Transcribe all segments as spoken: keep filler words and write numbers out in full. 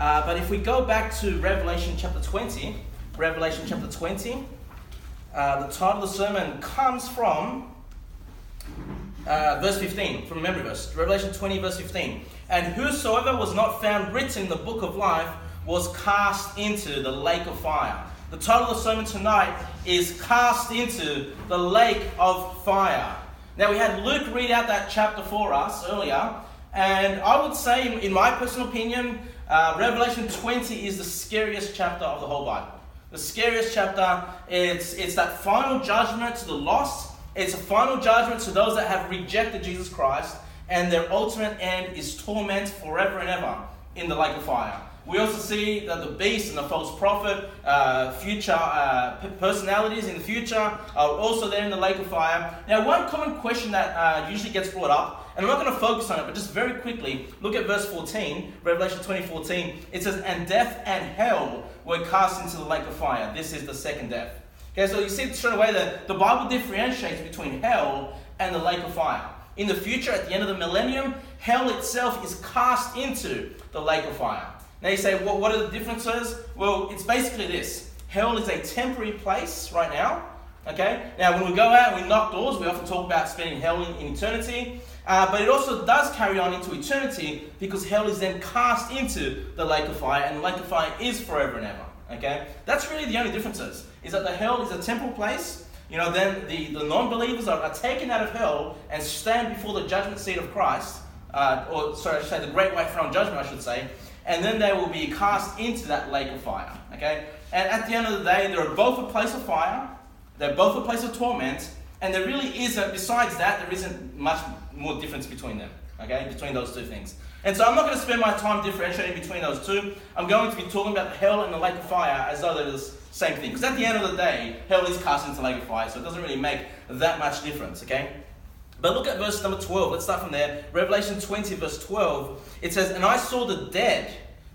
Uh, but if we go back to Revelation chapter twenty, Revelation chapter twenty, uh, the title of the sermon comes from uh, verse fifteen, from memory verse. Revelation twenty, verse fifteen. And whosoever was not found written in the book of life was cast into the lake of fire. The title of the sermon tonight is Cast into the Lake of Fire. Now, we had Luke read out that chapter for us earlier, and I would say, in my personal opinion, uh, Revelation twenty is the scariest chapter of the whole Bible. The scariest chapter, it's, it's that final judgment to the lost. It's a final judgment to those that have rejected Jesus Christ, and their ultimate end is torment forever and ever in the lake of fire. We also see that the beast and the false prophet, uh, future uh, personalities in the future, are also there in the lake of fire. Now, one common question that uh, usually gets brought up, and I'm not going to focus on it, but just very quickly, look at verse fourteen, Revelation twenty fourteen. It says, "And death and hell were cast into the lake of fire." This is the second death. Okay, so you see straight away that the Bible differentiates between hell and the lake of fire. In the future, at the end of the millennium, hell itself is cast into the lake of fire. Now you say, well, what are the differences? Well, it's basically this. Hell is a temporary place right now. Okay? Now, when we go out and we knock doors, we often talk about spending hell in, in eternity. Uh, but it also does carry on into eternity, because hell is then cast into the lake of fire, and the lake of fire is forever and ever. Okay? That's really the only differences, is that the hell is a temporal place. You know, then the, the non-believers are, are taken out of hell and stand before the judgment seat of Christ, uh, or sorry, I should say the great white throne judgment, I should say, and then they will be cast into that lake of fire. Okay? And at the end of the day, they're both a place of fire, they're both a place of torment, and there really isn't, besides that, there isn't much more difference between them, okay, between those two things. And so I'm not going to spend my time differentiating between those two. I'm going to be talking about the hell and the lake of fire as though they're the same thing. Because at the end of the day, hell is cast into the lake of fire, so it doesn't really make that much difference, okay? But look at verse number twelve. Let's start from there. Revelation twenty, verse twelve. It says, "And I saw the dead,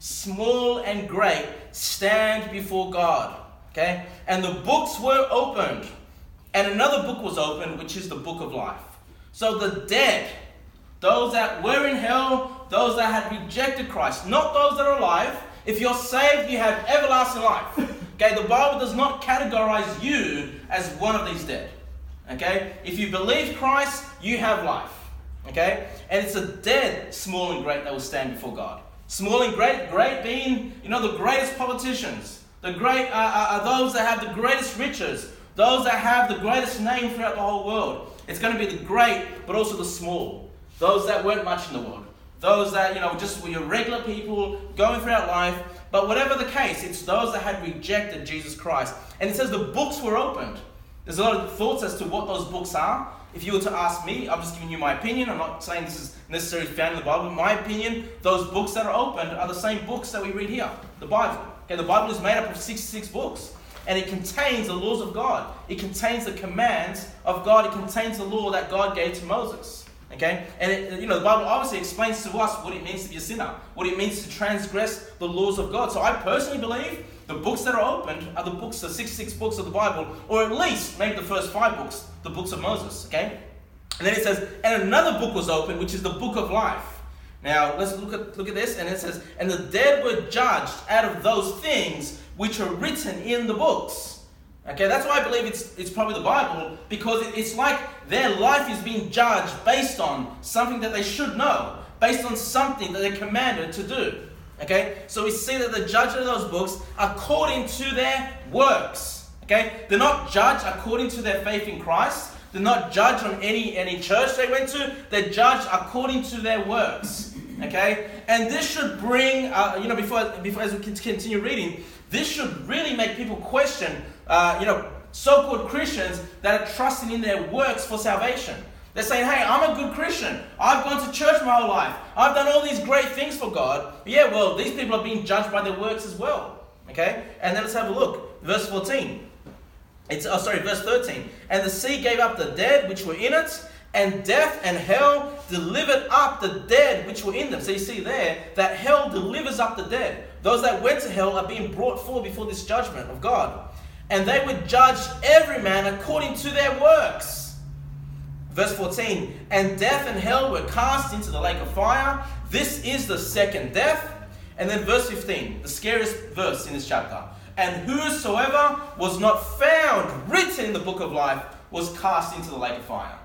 small and great, stand before God." Okay? "And the books were opened. And another book was opened, which is the book of life." So the dead, those that were in hell, those that had rejected Christ, not those that are alive. If you're saved, you have everlasting life. Okay? The Bible does not categorize you as one of these dead. Okay? If you believe Christ, you have life. Okay? And it's the dead, small and great, that will stand before God. Small and great, great being, you know, the greatest politicians, the great, uh, are those that have the greatest riches, those that have the greatest name throughout the whole world. It's going to be the great, but also the small. Those that weren't much in the world. Those that, you know, just were your regular people going throughout life. But whatever the case, it's those that had rejected Jesus Christ. And it says the books were opened. There's a lot of thoughts as to what those books are. If you were to ask me, I'm just giving you my opinion. I'm not saying this is necessarily found in the Bible. In my opinion, those books that are opened are the same books that we read here, the Bible. Okay, the Bible is made up of sixty-six books. And it contains the laws of God. It contains the commands of God. It contains the law that God gave to Moses. Okay? And it, you know, the Bible obviously explains to us what it means to be a sinner, what it means to transgress the laws of God. So I personally believe the books that are opened are the books, the sixty-six books of the Bible, or at least maybe the first five books, the books of Moses. Okay? And then it says, "And another book was opened, which is the book of life." Now let's look at look at this, and it says, "And the dead were judged out of those things which are written in the books." Okay, that's why I believe it's it's probably the Bible, because it, it's like their life is being judged based on something that they should know, based on something that they're commanded to do. Okay, so we see that the judgment of those books according to their works. Okay, they're not judged according to their faith in Christ. They're not judged on any any church they went to. They're judged according to their works. Okay, and this should bring, uh, you know, before before as we continue reading, this should really make people question, uh, you know, so-called Christians that are trusting in their works for salvation. They're saying, "Hey, I'm a good Christian. I've gone to church my whole life. I've done all these great things for God." Yeah, well, these people are being judged by their works as well. Okay, and then let's have a look. Verse fourteen. It's oh sorry, verse thirteen. "And the sea gave up the dead which were in it, and death and hell delivered up the dead which were in them." So you see there that hell delivers up the dead. Those that went to hell are being brought forth before this judgment of God. "And they were judged every man according to their works." Verse fourteen. "And death and hell were cast into the lake of fire. This is the second death. And then verse fifteen, the scariest verse in this chapter. And whosoever was not found written in the book of life was cast into the lake of fire.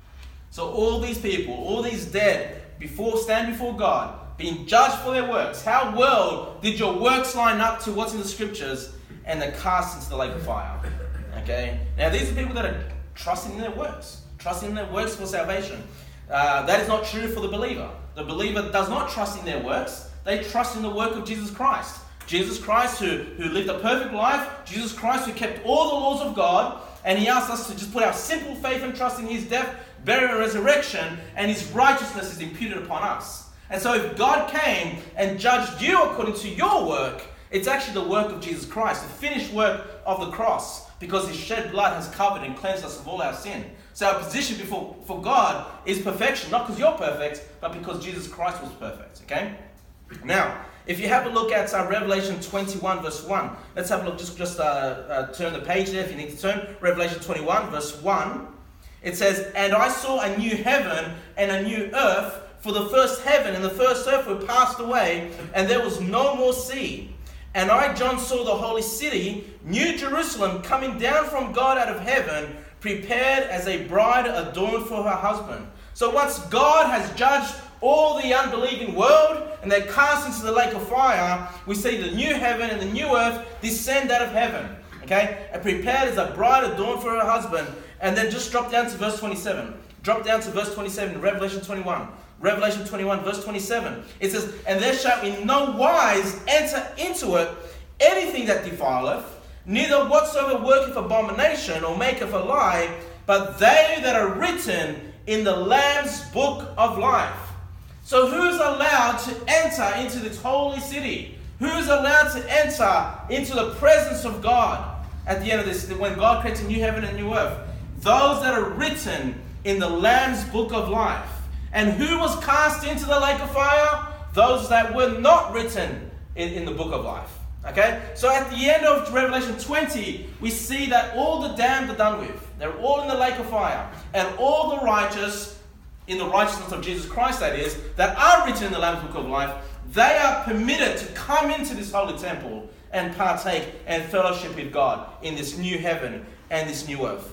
So all these people, all these dead, before stand before God, being judged for their works. How well did your works line up to what's in the scriptures? And they're cast into the lake of fire. Okay? Now these are people that are trusting in their works. Trusting in their works for salvation. Uh, that is not true for the believer. The believer does not trust in their works. They trust in the work of Jesus Christ. Jesus Christ who, who lived a perfect life. Jesus Christ who kept all the laws of God. And he asks us to just put our simple faith and trust in his death, burial and resurrection. And his righteousness is imputed upon us. And so if God came and judged you according to your work, it's actually the work of Jesus Christ, the finished work of the cross, because his shed blood has covered and cleansed us of all our sin. So our position before for God is perfection, not because you're perfect, but because Jesus Christ was perfect. Okay? Now, if you have a look at uh, Revelation twenty-one, verse one, let's have a look. Just, just uh, uh, turn the page there if you need to turn. Revelation twenty-one, verse one. It says, "And I saw a new heaven and a new earth, for the first heaven and the first earth were passed away, and there was no more sea. And I, John, saw the holy city, New Jerusalem, coming down from God out of heaven, prepared as a bride adorned for her husband." So once God has judged all the unbelieving world, and they're cast into the lake of fire, we see the new heaven and the new earth descend out of heaven. Okay? And prepared as a bride adorned for her husband. And then just drop down to verse twenty-seven. Drop down to verse twenty-seven in Revelation twenty-one. Revelation twenty-one, verse twenty-seven. It says, "And there shall in no wise enter into it anything that defileth, neither whatsoever worketh abomination or maketh a lie, but they that are written in the Lamb's book of life." So who's allowed to enter into this holy city? Who's allowed to enter into the presence of God at the end of this, when God creates a new heaven and new earth? Those that are written in the Lamb's book of life. And who was cast into the lake of fire? Those that were not written in, in the book of life. Okay? So at the end of Revelation twenty, we see that all the damned are done with. They're all in the lake of fire. And all the righteous, in the righteousness of Jesus Christ that is, that are written in the Lamb's book of life, they are permitted to come into this holy temple and partake and fellowship with God in this new heaven and this new earth.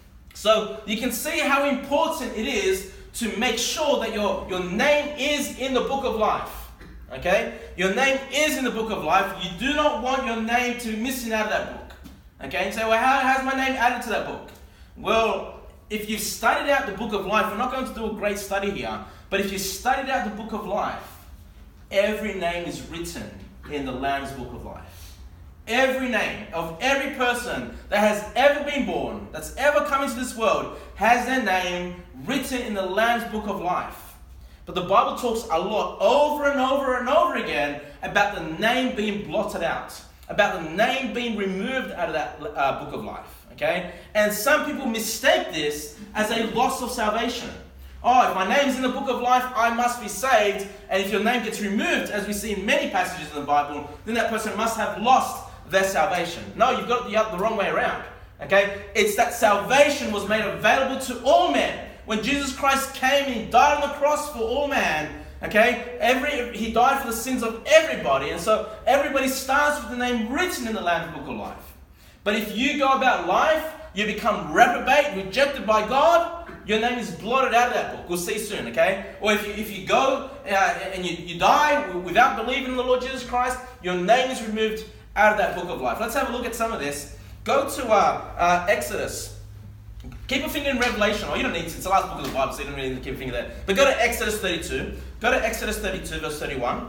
So you can see how important it is to make sure that your, your name is in the book of life. Okay? Your name is in the book of life. You do not want your name to be missing out of that book. Okay? You say, well, how has my name added to that book? Well, if you've studied out the book of life, we're not going to do a great study here, but if you studied out the book of life, every name is written in the Lamb's book of life. Every name of every person that has ever been born, that's ever come into this world, has their name written in the Lamb's book of life. But the Bible talks a lot over and over and over again about the name being blotted out, about the name being removed out of that uh, book of life. Okay? And some people mistake this as a loss of salvation. Oh, if my name's in the book of life, I must be saved. And if your name gets removed, as we see in many passages in the Bible, then that person must have lost their salvation. No, you've got it the, the wrong way around. Okay? It's that salvation was made available to all men. When Jesus Christ came and he died on the cross for all man, okay? Every he died for the sins of everybody. And so everybody starts with the name written in the Lamb's book of life. But if you go about life, you become reprobate, rejected by God, your name is blotted out of that book. We'll see soon, okay? Or if you, if you go uh, and you, you die without believing in the Lord Jesus Christ, your name is removed out of that book of life. Let's have a look at some of this. Go to uh, uh, Exodus. Keep a finger in Revelation. Oh, you don't need to. It's the last book of the Bible, so you don't really need to keep a finger there. But go to Exodus thirty-two. Go to Exodus thirty-two, verse thirty-one.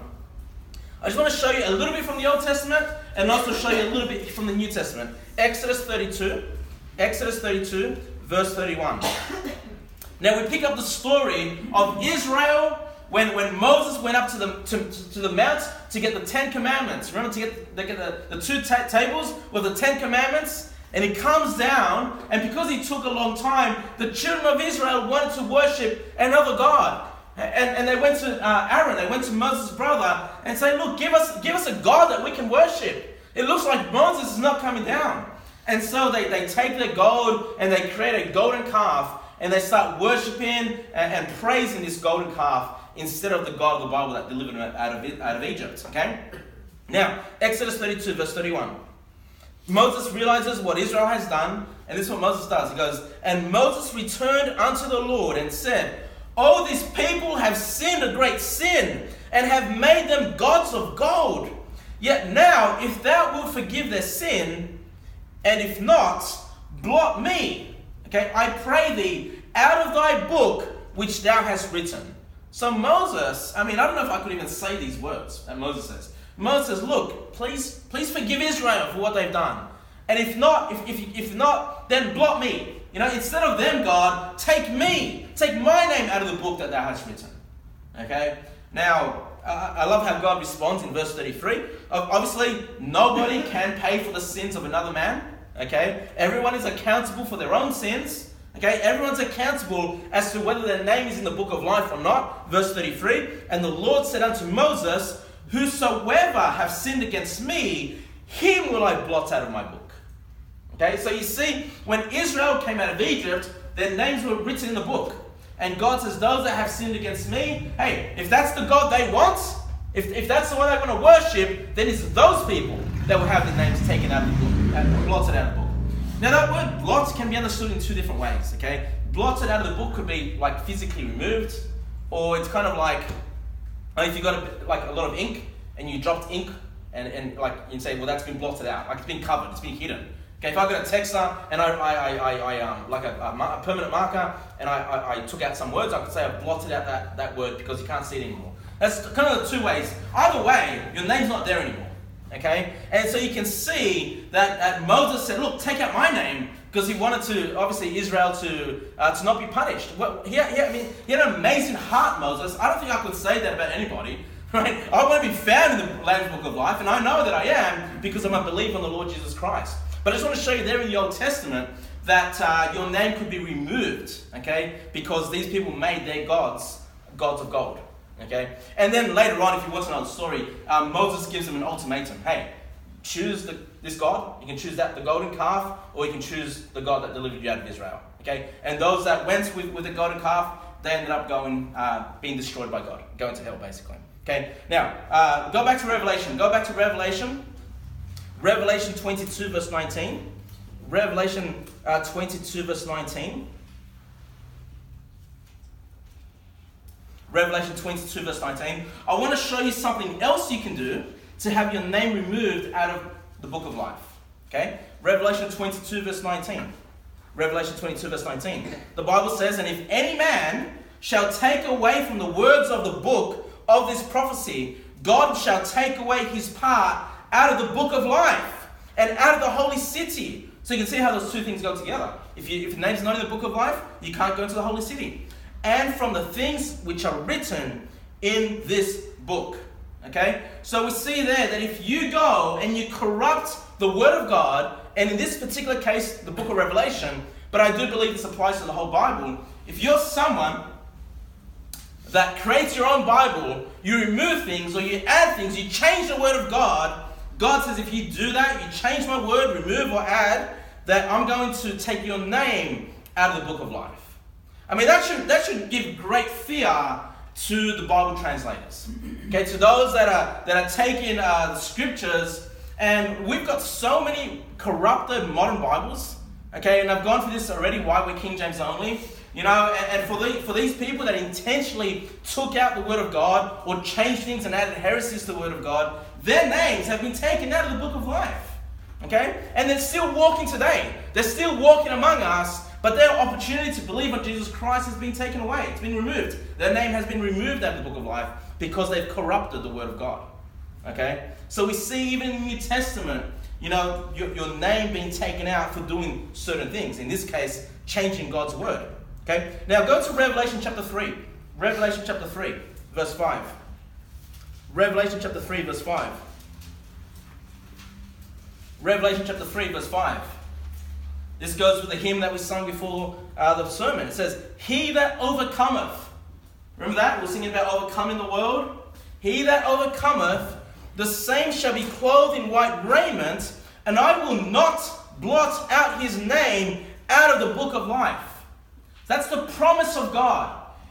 I just want to show you a little bit from the Old Testament and also show you a little bit from the New Testament. Exodus thirty-two. Exodus thirty-two, verse thirty-one. Now we pick up the story of Israel when, when Moses went up to the to, to the mount to get the Ten Commandments. Remember to get, to get the, the two ta- tables with the Ten Commandments? And he comes down, and because he took a long time, the children of Israel wanted to worship another God. And, and they went to uh, Aaron, they went to Moses' brother, and say, look, give us, give us a God that we can worship. It looks like Moses is not coming down. And so they, they take their gold, and they create a golden calf, and they start worshiping and, and praising this golden calf. instead of the God of the Bible that delivered them out of, out of Egypt. Okay? Now, Exodus thirty-two, verse thirty-one. Moses realizes what Israel has done, and this is what Moses does. He goes, "And Moses returned unto the Lord and said, Oh, these people have sinned a great sin, and have made them gods of gold. Yet now, if thou wilt forgive their sin, and if not, blot me, okay, I pray thee, out of thy book which thou hast written." So Moses, I mean, I don't know if I could even say these words that Moses says. Moses says, look, please, please forgive Israel for what they've done. And if not, if, if, if not, then blot me. You know, instead of them, God, take me, take my name out of the book that thou hast written. Okay? Now, uh, I love how God responds in verse thirty-three. Obviously, nobody can pay for the sins of another man. Okay? Everyone is accountable for their own sins. Okay? Everyone's accountable as to whether their name is in the book of life or not. Verse thirty-three, "And the Lord said unto Moses, Whosoever have sinned against me, him will I blot out of my book." Okay, so you see, when Israel came out of Egypt, their names were written in the book. And God says, those that have sinned against me, hey, if that's the God they want, if, if that's the one they're going to worship, then it's those people that will have their names taken out of the book, and blotted out of the book. Now that word blot can be understood in two different ways, okay? Blotted out of the book could be like physically removed, or it's kind of like, if you got a, like a lot of ink, and you dropped ink, and, and like you say, well, that's been blotted out, like it's been covered, it's been hidden. Okay, if I got a texter and I, I, I, I um, like a, a, a permanent marker, and I, I, I took out some words, I could say I blotted out that, that word because you can't see it anymore. That's kind of the two ways. Either way, your name's not there anymore. Okay, and so you can see that, that Moses said, "Look, take out my name," because he wanted to, obviously, Israel to uh, to not be punished. Well, he, he, I mean, he had an amazing heart, Moses. I don't think I could say that about anybody. Right? I want to be found in the Lamb's Book of Life, and I know that I am because I'm a believer in the Lord Jesus Christ. But I just want to show you there in the Old Testament that uh, your name could be removed, okay? Because these people made their gods gods of gold, okay? And then later on, if you want to know the story, um, Moses gives them an ultimatum. Hey, choose the, this God. You can choose that, the golden calf, or you can choose the God that delivered you out of Israel, okay? And those that went with, with the golden calf, they ended up going, uh, being destroyed by God, going to hell, basically. Okay, now, uh, go back to Revelation. Go back to Revelation. Revelation twenty-two, verse nineteen. Revelation uh, twenty-two, verse nineteen. Revelation twenty-two, verse nineteen. I want to show you something else you can do to have your name removed out of the book of life. Okay? Revelation twenty-two, verse nineteen. Revelation twenty-two, verse nineteen. The Bible says, "And if any man shall take away from the words of the book of this prophecy, God shall take away his part out of the book of life and out of the holy city." So you can see how those two things go together. If, you, if your name's not in the book of life, you can't go into the holy city. "And from the things which are written in this book." Okay? So we see there that if you go and you corrupt the word of God, and in this particular case, the book of Revelation, but I do believe this applies to the whole Bible, if you're someone that creates your own Bible, you remove things or you add things, you change the word of God, God says if you do that, you change my word, remove or add, that I'm going to take your name out of the book of life. I mean, that should that should give great fear to the Bible translators. Okay, to those that are that are taking uh, the scriptures, and we've got so many corrupted modern Bibles. Okay, and I've gone through this already, why we're King James only. You know, and, and for, the, for these people that intentionally took out the word of God or changed things and added heresies to the word of God, their names have been taken out of the book of life. Okay? And they're still walking today. They're still walking among us, but their opportunity to believe on Jesus Christ has been taken away. It's been removed. Their name has been removed out of the book of life because they've corrupted the word of God. Okay? So we see even in the New Testament, you know, your, your name being taken out for doing certain things. In this case, changing God's word. Okay, now go to Revelation chapter three. Revelation chapter three, verse five. Revelation chapter three, verse five. Revelation chapter three, verse five. This goes with the hymn that we sung before uh, the sermon. It says, "He that overcometh." Remember that? We're singing about overcoming the world. "He that overcometh, the same shall be clothed in white raiment, and I will not blot out his name out of the book of life." That's the promise of God.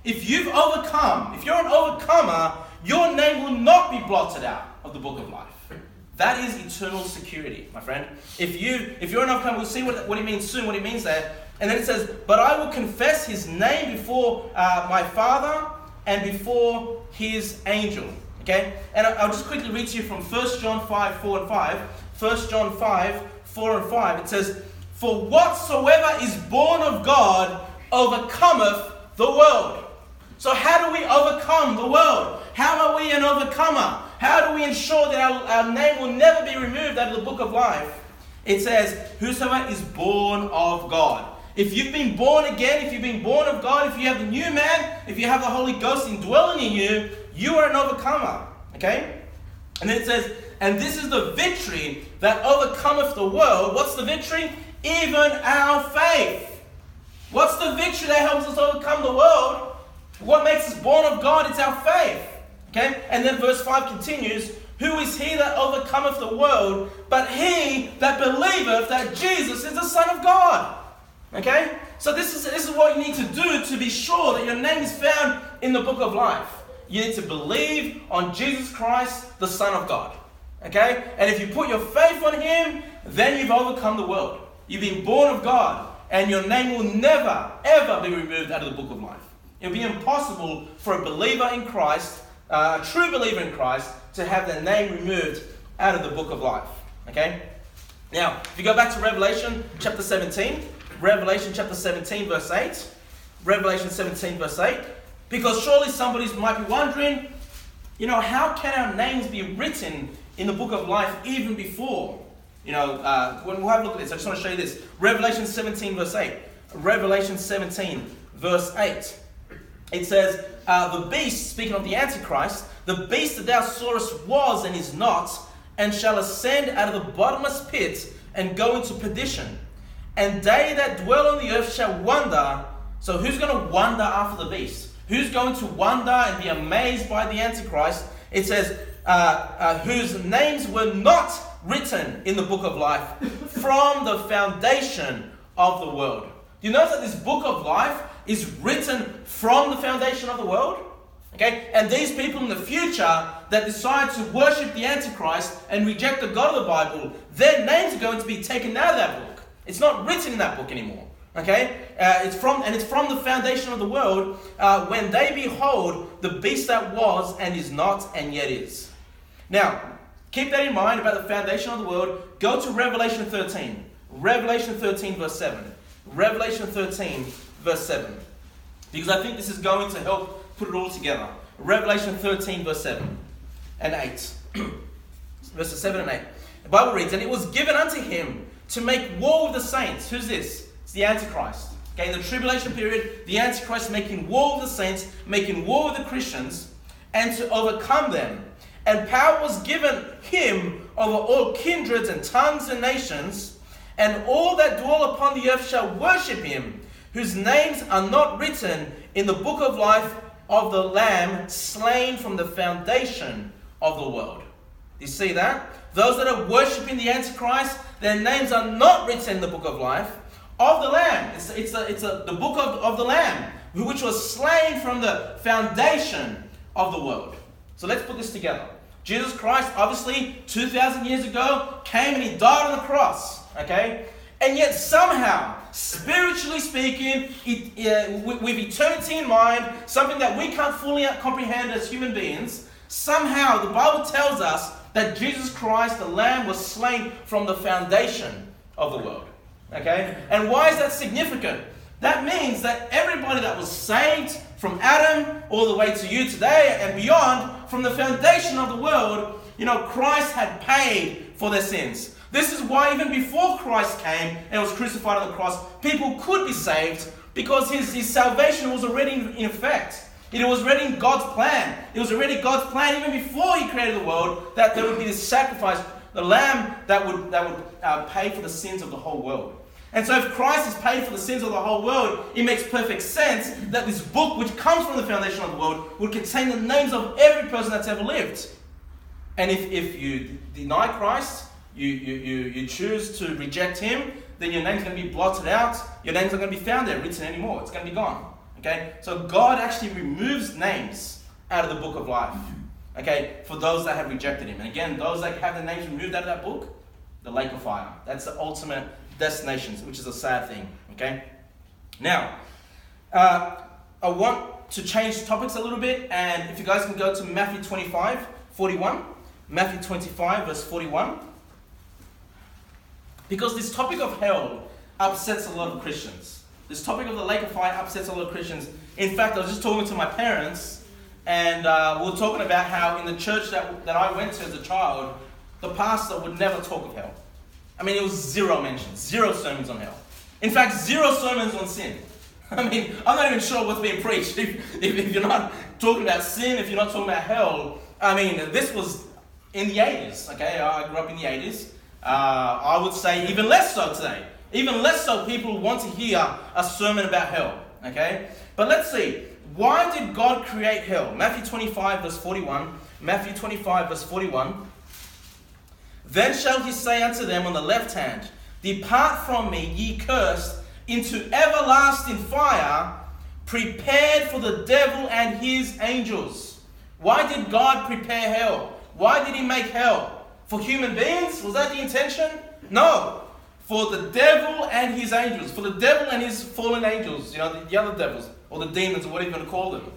If you've overcome, if you're an overcomer, your name will not be blotted out of the book of life. That is eternal security, my friend. If you, if you're an overcomer, we'll see what, what it means soon, what it means there. And then it says, but I will confess his name before uh, my Father and before his angel. Okay? And I'll just quickly read to you from First John five, four and five. First John five, four and five. It says, for whatsoever is born of God overcometh the world. So how do we overcome the world? How are we an overcomer? How do we ensure that our, our name will never be removed out of the book of life? It says, whosoever is born of God. If you've been born again, if you've been born of God, if you have the new man, if you have the Holy Ghost indwelling in you, you are an overcomer. Okay? And then it says, and this is the victory that overcometh the world. What's the victory? Even our faith. What's the victory that helps us overcome the world? What makes us born of God? It's our faith. Okay? And then verse five continues, who is he that overcometh the world, but he that believeth that Jesus is the Son of God? Okay? So this is, this is what you need to do to be sure that your name is found in the book of life. You need to believe on Jesus Christ, the Son of God. Okay? And if you put your faith on him, then you've overcome the world. You've been born of God, and your name will never, ever be removed out of the book of life. It will be impossible for a believer in Christ, uh, a true believer in Christ, to have their name removed out of the book of life. Okay? Now, if you go back to Revelation chapter seventeen, Revelation chapter seventeen, verse eight. Revelation seventeen, verse eight. Because surely somebody might be wondering, you know, how can our names be written in the book of life even before? You know, uh, when we'll have a look at this, I just want to show you this. Revelation seventeen, verse eight. Revelation seventeen, verse eight. It says, uh, the beast, speaking of the Antichrist, the beast that thou sawest was and is not, and shall ascend out of the bottomless pit and go into perdition. And they that dwell on the earth shall wonder. So who's going to wonder after the beast? Who's going to wonder and be amazed by the Antichrist? It says, uh, uh, whose names were not written in the book of life from the foundation of the world. Do you notice that this book of life is written from the foundation of the world? Okay, and these people in the future that decide to worship the Antichrist and reject the God of the Bible, their names are going to be taken out of that book. It's not written in that book anymore. Okay, uh, it's from and it's from the foundation of the world. Uh, when they behold the beast that was and is not and yet is. Now, keep that in mind about the foundation of the world. Go to Revelation thirteen. Revelation thirteen, verse seven. Revelation thirteen, verse seven. Because I think this is going to help put it all together. Revelation thirteen, verse seven and eight. Verses seven and eight. The Bible reads, and it was given unto him to make war with the saints. Who's this? It's the Antichrist. Okay, in the tribulation period, the Antichrist making war with the saints, making war with the Christians, and to overcome them. And power was given him over all kindreds and tongues and nations, and all that dwell upon the earth shall worship him, whose names are not written in the book of life of the Lamb slain from the foundation of the world. You see that? Those that are worshipping the Antichrist, their names are not written in the book of life of the Lamb. It's, it's, a, it's a, the book of, of the Lamb, which was slain from the foundation of the world. So let's put this together. Jesus Christ, obviously, two thousand years ago, came and he died on the cross. Okay? And yet somehow, spiritually speaking, it, uh, with, with eternity in mind, something that we can't fully comprehend as human beings, somehow the Bible tells us that Jesus Christ, the Lamb, was slain from the foundation of the world. Okay? And why is that significant? That means that everybody that was saved from Adam all the way to you today and beyond, from the foundation of the world, you know, Christ had paid for their sins. This is why even before Christ came and was crucified on the cross, people could be saved because his, his salvation was already in, in effect. It was already in God's plan. It was already God's plan even before he created the world that there would be this sacrifice, the lamb that would, that would uh, pay for the sins of the whole world. And so if Christ has paid for the sins of the whole world, it makes perfect sense that this book, which comes from the foundation of the world, would contain the names of every person that's ever lived. And if, if you deny Christ, you, you, you, you choose to reject him, then your name's going to be blotted out. Your name's not going to be found there, written anymore. It's going to be gone. Okay? So God actually removes names out of the book of life. Okay? For those that have rejected him. And again, those that have their names removed out of that book, the lake of fire. That's the ultimate destination, which is a sad thing. Okay? Now, uh, I want to change topics a little bit, and if you guys can go to Matthew twenty-five, forty-one. Matthew twenty-five, verse forty-one. Because this topic of hell upsets a lot of Christians. This topic of the lake of fire upsets a lot of Christians. In fact, I was just talking to my parents, and uh, we were talking about how in the church that, that I went to as a child, the pastor would never talk of hell. I mean, it was zero mentions, zero sermons on hell. In fact, zero sermons on sin. I mean, I'm not even sure what's being preached if, if, if you're not talking about sin, if you're not talking about hell. I mean, this was in the eighties, okay? I grew up in the eighties. Uh, I would say even less so today. Even less so people want to hear a sermon about hell, okay? But let's see. Why did God create hell? Matthew twenty-five, verse forty-one. Matthew twenty-five, verse forty-one. Then shall he say unto them on the left hand, Depart from me, ye cursed, into everlasting fire, prepared for the devil and his angels. Why did God prepare hell? Why did he make hell? For human beings? Was that the intention? No. For the devil and his angels. For the devil and his fallen angels. You know, the, the other devils. Or the demons, or whatever you want to call them.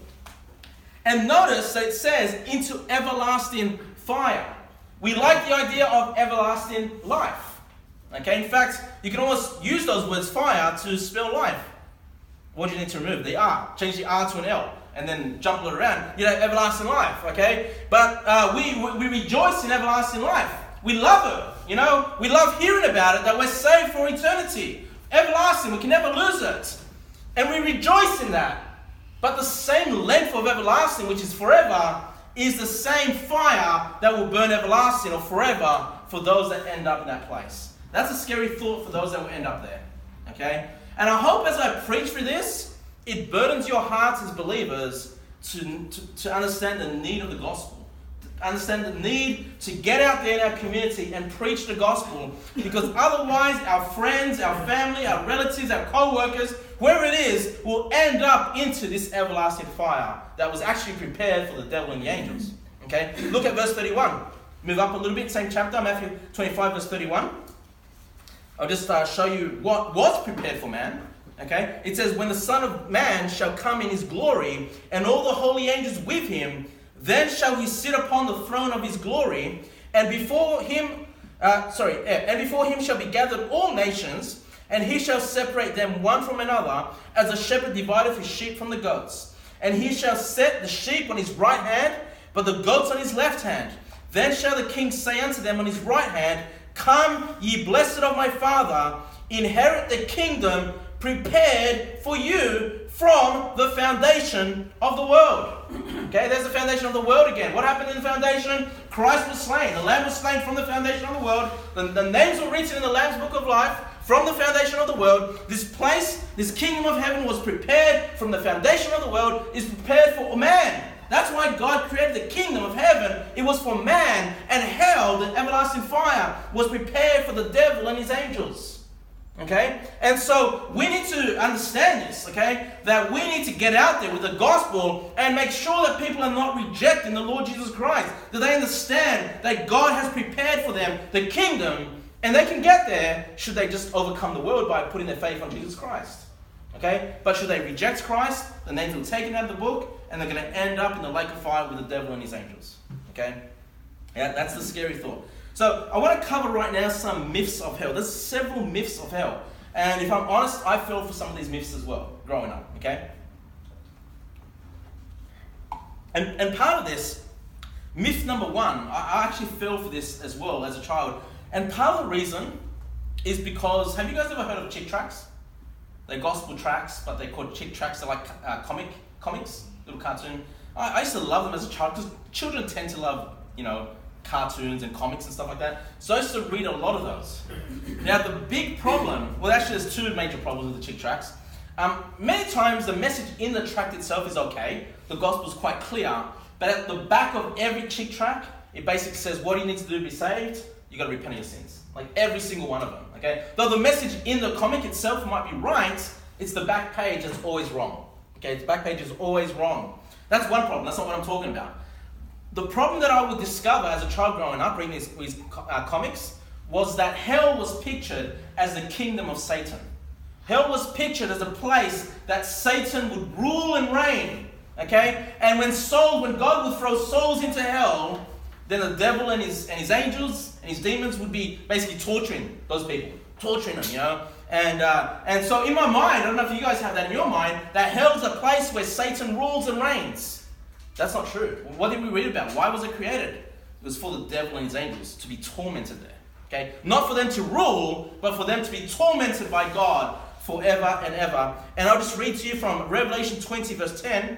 And notice that it says, into everlasting fire. We like the idea of everlasting life. Okay, in fact, you can almost use those words fire to spell life. What do you need to remove? The R. Change the R to an L. And then jumble it around. You know, everlasting life, okay? But uh, we, we rejoice in everlasting life. We love it, you know? We love hearing about it, that we're saved for eternity. Everlasting, we can never lose it. And we rejoice in that. But the same length of everlasting, which is forever, is the same fire that will burn everlasting or forever for those that end up in that place. That's a scary thought for those that will end up there, okay? And I hope as I preach through this, it burdens your hearts as believers to, to, to understand the need of the gospel. To understand the need to get out there in our community and preach the gospel. Because otherwise, our friends, our family, our relatives, our co-workers, whoever it is, will end up into this everlasting fire that was actually prepared for the devil and the angels. Okay? Look at verse thirty-one. Move up a little bit, same chapter, Matthew twenty-five, verse thirty-one. I'll just uh, show you what was prepared for man. Okay? It says, when the Son of Man shall come in his glory, and all the holy angels with him, then shall he sit upon the throne of his glory, and before him, uh, sorry, and before him shall be gathered all nations, and he shall separate them one from another, as a shepherd divideth his sheep from the goats. And he shall set the sheep on his right hand, but the goats on his left hand. Then shall the king say unto them on his right hand, Come, ye blessed of my Father, inherit the kingdom prepared for you from the foundation of the world. Okay, there's the foundation of the world again. What happened in the foundation? Christ was slain. The Lamb was slain from the foundation of the world. The, the names were written in the Lamb's book of life from the foundation of the world. This place, this kingdom of heaven was prepared from the foundation of the world, is prepared for man. That's why God created the kingdom of heaven. It was for man, and hell, the everlasting fire, was prepared for the devil and his angels. Okay? And so we need to understand this, okay? That we need to get out there with the gospel and make sure that people are not rejecting the Lord Jesus Christ. That they understand that God has prepared for them the kingdom, and they can get there should they just overcome the world by putting their faith on Jesus Christ. Okay? But should they reject Christ, the names will be taken out of the book, and they're going to end up in the lake of fire with the devil and his angels. Okay? Yeah, that's the scary thought. So I want to cover right now some myths of hell. There's several myths of hell. And if I'm honest, I fell for some of these myths as well, growing up. Okay? And, and part of this, myth number one, I, I actually fell for this as well as a child. And part of the reason is because, have you guys ever heard of Chick tracts? They're gospel tracts, but they're called Chick tracts. They're like uh, comic comics, little cartoon. I, I used to love them as a child because children tend to love, you know, cartoons and comics and stuff like that. So I used to read a lot of those. Now the big problem, well actually there's two major problems with the Chick tracts. Um, many times the message in the tract itself is okay. The gospel is quite clear. But at the back of every Chick tract, it basically says what do you need to do to be saved? You got to repent of your sins. Like every single one of them. Okay. Though the message in the comic itself might be right, it's the back page that's always wrong. Okay, its back page is always wrong. That's one problem. That's not what I'm talking about. The problem that I would discover as a child growing up, reading these, these uh, comics, was that hell was pictured as the kingdom of Satan. Hell was pictured as a place that Satan would rule and reign. Okay? And when souls, when God would throw souls into hell, then the devil and his and his angels and his demons would be basically torturing those people. Torturing them, you know? And uh, and so in my mind, I don't know if you guys have that in your mind, that hell's a place where Satan rules and reigns. That's not true. What did we read about? Why was it created? It was for the devil and his angels to be tormented there. Okay? Not for them to rule, but for them to be tormented by God forever and ever. And I'll just read to you from Revelation twenty, verse ten.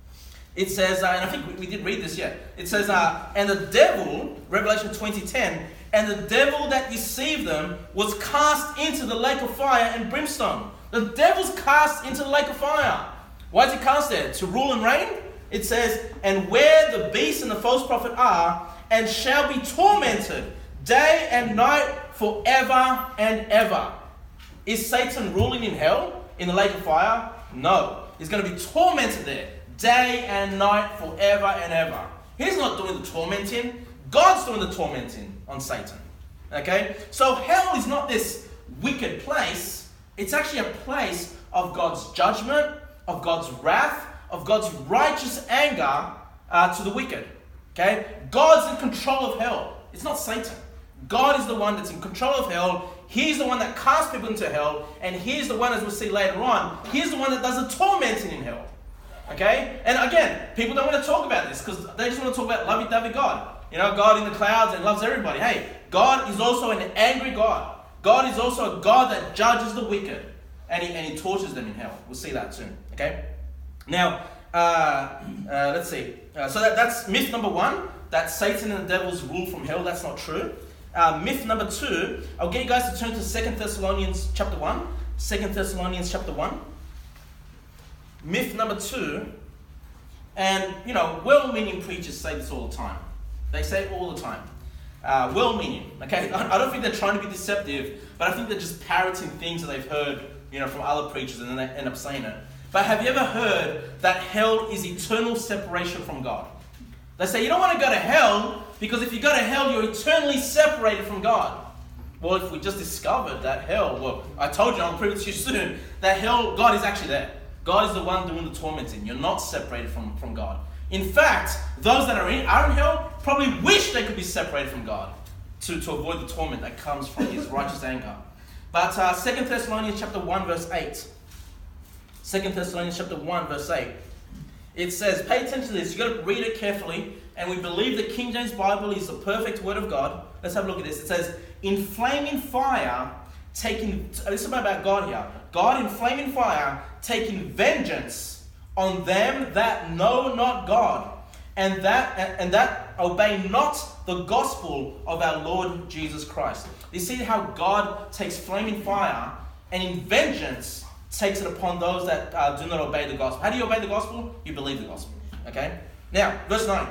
It says, uh, and I think we, we did read this yet. It says, uh, and the devil, Revelation twenty ten, and the devil that deceived them was cast into the lake of fire and brimstone. The devil's cast into the lake of fire. Why is he cast there? To rule and reign? It says, and where the beast and the false prophet are, and shall be tormented day and night forever and ever. Is Satan ruling in hell, in the lake of fire? No. He's going to be tormented there, day and night forever and ever. He's not doing the tormenting. God's doing the tormenting on Satan. Okay? So hell is not this wicked place. It's actually a place of God's judgment, of God's wrath, of God's righteous anger uh, to the wicked. Okay? God's in control of hell. It's not Satan. God is the one that's in control of hell. He's the one that casts people into hell. And he's the one, as we'll see later on, he's the one that does the tormenting in hell. Okay? And again, people don't want to talk about this because they just want to talk about lovey-dovey God. You know, God in the clouds and loves everybody. Hey, God is also an angry God. God is also a God that judges the wicked. And he, and he tortures them in hell. We'll see that soon. Okay? Now, uh, uh, let's see. Uh, so that, that's myth number one, that Satan and the devils rule from hell. That's not true. Uh, myth number two, I'll get you guys to turn to Second Thessalonians chapter one. Second Thessalonians chapter one. Myth number two, and, you know, well-meaning preachers say this all the time. They say it all the time. Uh, well-meaning, okay? I don't think they're trying to be deceptive, but I think they're just parroting things that they've heard, you know, from other preachers, and then they end up saying it. But have you ever heard that hell is eternal separation from God? They say you don't want to go to hell because if you go to hell, you're eternally separated from God. Well, if we just discovered that hell, well, I told you, I'll prove it to you soon, that hell, God is actually there. God is the one doing the tormenting. You're not separated from, from God. In fact, those that are in, are in hell probably wish they could be separated from God to, to avoid the torment that comes from his righteous anger. But uh, Second Thessalonians chapter one, verse eight. Second Thessalonians chapter one, verse eight. It says, pay attention to this. You've got to read it carefully. And we believe the King James Bible is the perfect word of God. Let's have a look at this. It says, in flaming fire, taking... This is about God here. God in flaming fire, taking vengeance on them that know not God, and that and that obey not the gospel of our Lord Jesus Christ. You see how God takes flaming fire and in vengeance takes it upon those that uh, do not obey the gospel. How do you obey the gospel? You believe the gospel. Okay? Now, verse nine.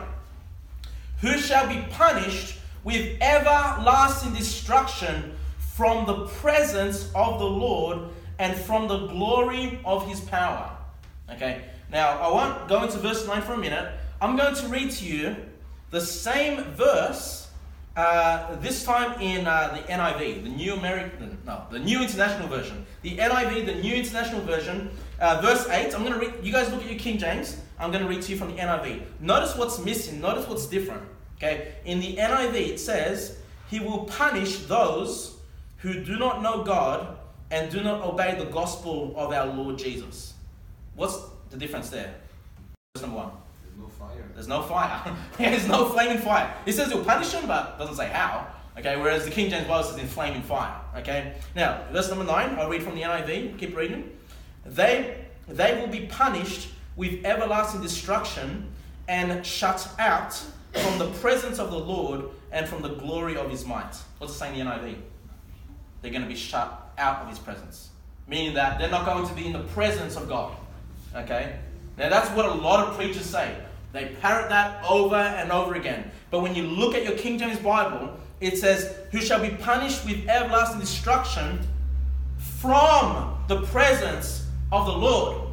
Who shall be punished with everlasting destruction from the presence of the Lord and from the glory of his power. Okay, now I won't go into verse nine for a minute. I'm going to read to you the same verse, uh, this time in uh, the N I V, the New American, no, the New International Version. The N I V, the New International Version, uh, verse eight. I'm going to read, you guys look at your King James. I'm going to read to you from the N I V. Notice what's missing, notice what's different. Okay, in the N I V it says, he will punish those who do not know God and do not obey the gospel of our Lord Jesus. What's the difference there? Verse number one. There's no fire. There's no fire. There's no flaming fire. It says he'll punish them, but doesn't say how. Okay, whereas the King James Bible says in flaming fire. Okay, now verse number nine. I'll read from the N I V. Keep reading. They they will be punished with everlasting destruction and shut out from the presence of the Lord and from the glory of his might. What's it saying in the N I V? They're going to be shut out of his presence. Meaning that they're not going to be in the presence of God. Okay? Now that's what a lot of preachers say. They parrot that over and over again. But when you look at your King James Bible, it says, who shall be punished with everlasting destruction from the presence of the Lord.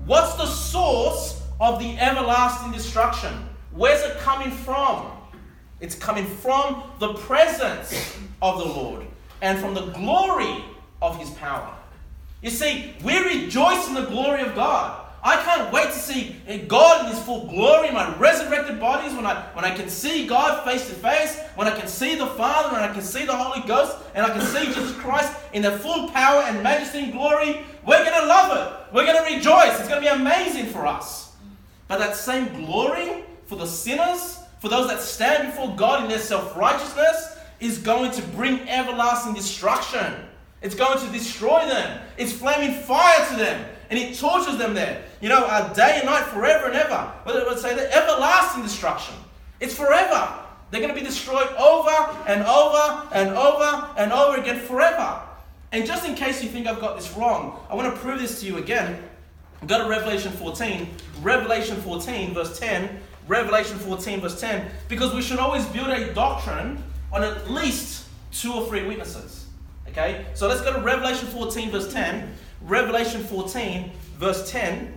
What's the source of the everlasting destruction? Where's it coming from? It's coming from the presence of the Lord and from the glory of his power. You see, we rejoice in the glory of God. I can't wait to see God in his full glory, my resurrected bodies, when I when I can see God face to face, when I can see the Father, when I can see the Holy Ghost, and I can see Jesus Christ in their full power and majesty and glory. We're going to love it. We're going to rejoice. It's going to be amazing for us. But that same glory for the sinners, for those that stand before God in their self-righteousness, is going to bring everlasting destruction. It's going to destroy them. It's flaming fire to them. And it tortures them there. You know, uh, day and night, forever and ever. But it would say that everlasting destruction. It's forever. They're going to be destroyed over and over and over and over again forever. And just in case you think I've got this wrong, I want to prove this to you again. Go to Revelation fourteen. Revelation fourteen, verse ten. Revelation fourteen, verse ten. Because we should always build a doctrine on at least two or three witnesses. Okay? So let's go to Revelation fourteen, verse ten. Revelation fourteen, verse ten.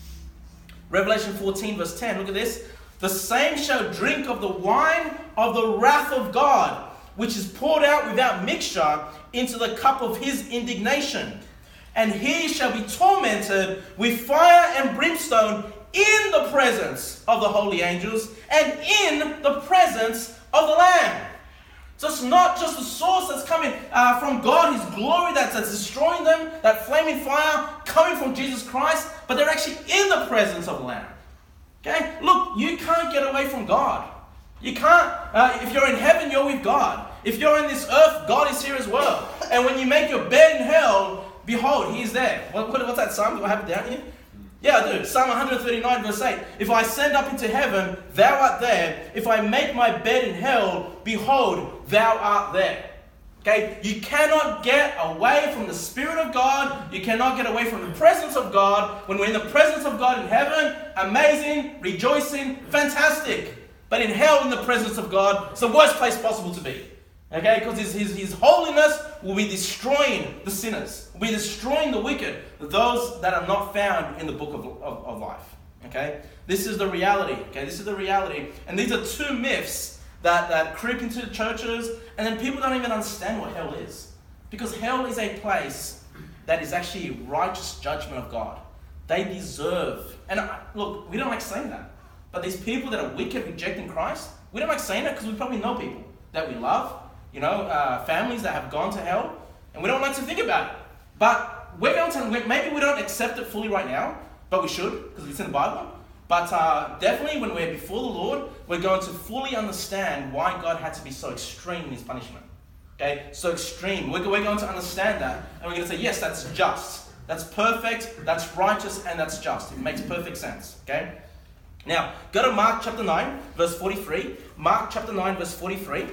Revelation fourteen, verse ten. Look at this. The same shall drink of the wine of the wrath of God, which is poured out without mixture into the cup of his indignation. And he shall be tormented with fire and brimstone in the presence of the holy angels and in the presence of the Lamb. So it's not just the source that's coming uh, from God, his glory that's, that's destroying them, that flaming fire coming from Jesus Christ, but they're actually in the presence of the Lamb. Okay? Look, you can't get away from God. You can't, uh, if you're in heaven, you're with God. If you're in this earth, God is here as well. And when you make your bed in hell, behold, he is there. What, what, what's that psalm? Do I have it down here? Yeah, I do. Psalm one thirty-nine, verse eight. If I ascend up into heaven, thou art there. If I make my bed in hell, behold, thou art there. Okay? You cannot get away from the Spirit of God. You cannot get away from the presence of God. When we're in the presence of God in heaven, amazing, rejoicing, fantastic. But in hell, in the presence of God, it's the worst place possible to be. Okay? Because his, his, his holiness will be destroying the sinners. Will be destroying the wicked. Those that are not found in the book of, of, of life. Okay? This is the reality. Okay? This is the reality. And these are two myths that, that creep into churches. And then people don't even understand what hell is. Because hell is a place that is actually righteous judgment of God. They deserve. And uh, look, we don't like saying that. But these people that are wicked, rejecting Christ, we don't like saying that because we probably know people that we love. You know, uh, families that have gone to hell, and we don't like to think about it. But we're going to, maybe we don't accept it fully right now, but we should, because it's in the Bible. But uh, definitely when we're before the Lord, we're going to fully understand why God had to be so extreme in his punishment. Okay, so extreme. We're, we're going to understand that, and we're going to say, yes, that's just. That's perfect, that's righteous, and that's just. It makes perfect sense. Okay? Now, go to Mark chapter nine, verse forty-three. Mark chapter nine, verse forty-three.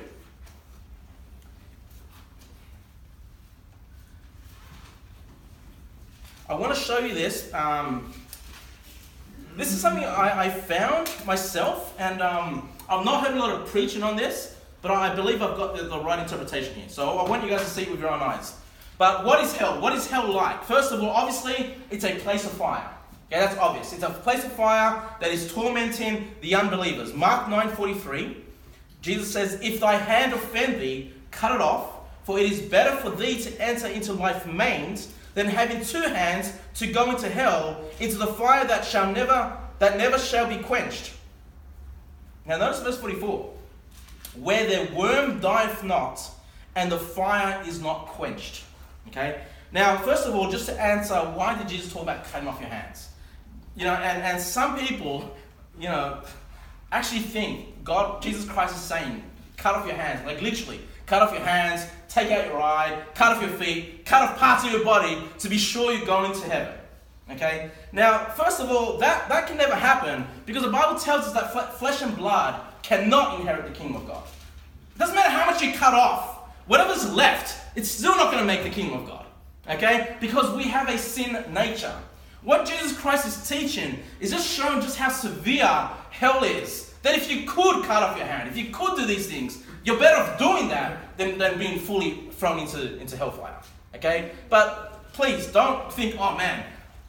I want to show you this. Um, this is something I, I found myself, and um, I've not heard a lot of preaching on this, but I believe I've got the, the right interpretation here. So I want you guys to see it with your own eyes. But what is hell? What is hell like? First of all, obviously, it's a place of fire. Okay, that's obvious. It's a place of fire that is tormenting the unbelievers. Mark nine forty-three, Jesus says, "If thy hand offend thee, cut it off, for it is better for thee to enter into life maimed than having two hands to go into hell, into the fire that shall never, that never shall be quenched." Now notice verse forty-four. "Where their worm dieth not, and the fire is not quenched." Okay? Now, first of all, just to answer, why did Jesus talk about cutting off your hands? You know, and, and some people, you know, actually think God, Jesus Christ is saying, cut off your hands, like literally, cut off your hands, take out your eye, cut off your feet, cut off parts of your body to be sure you're going to heaven. Okay? Now, first of all, that, that can never happen because the Bible tells us that f- flesh and blood cannot inherit the kingdom of God. It doesn't matter how much you cut off. Whatever's left, it's still not going to make the kingdom of God. Okay? Because we have a sin nature. What Jesus Christ is teaching is just showing just how severe hell is. That if you could cut off your hand, if you could do these things, you're better off doing that than, than being fully thrown into, into hellfire. Okay? But please don't think, oh man,